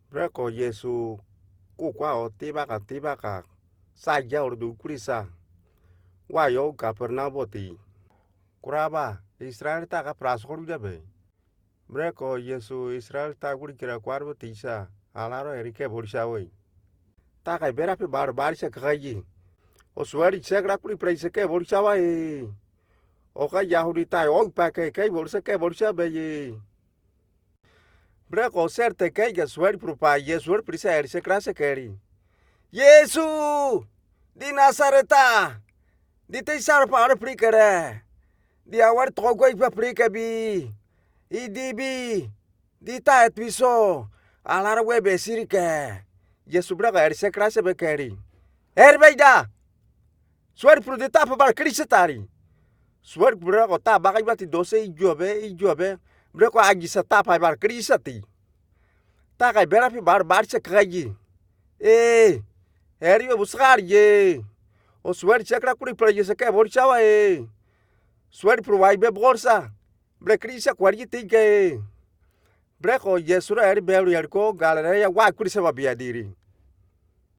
Breko Yesu kukwa o tibaka saja ordu kurisa wayo Kapernaboti kuraba Israel taka praskor jabe Breko Yesu Israel ta guri kira kwarbo tisa alaro erike borisha we taka bera pe bar se kaji o suari segra kuri preise ke borisha wa o ka yahudi ta o pa ke borisha be Breko certe que ya sueri propa Yesu prisa erse clase keri Yesu di Nazareta di te sar par prikere di awar togo ipa prikebi idibi di ta etwiso alar we besirike Yesu braga erse clase be keri erbeida sueri pro de tapa bar krisetari sueri braga ta bagai bati 12 ijobe Breko agisa tapa bar krisati taka bera pi bar se kaji eri buscar o sueri chakra kuri praye se ke borchawa sueri provai be bolsa bre krisa kwari tige Breko Yesura eri beru yarko galera ya wa kuri se babia diri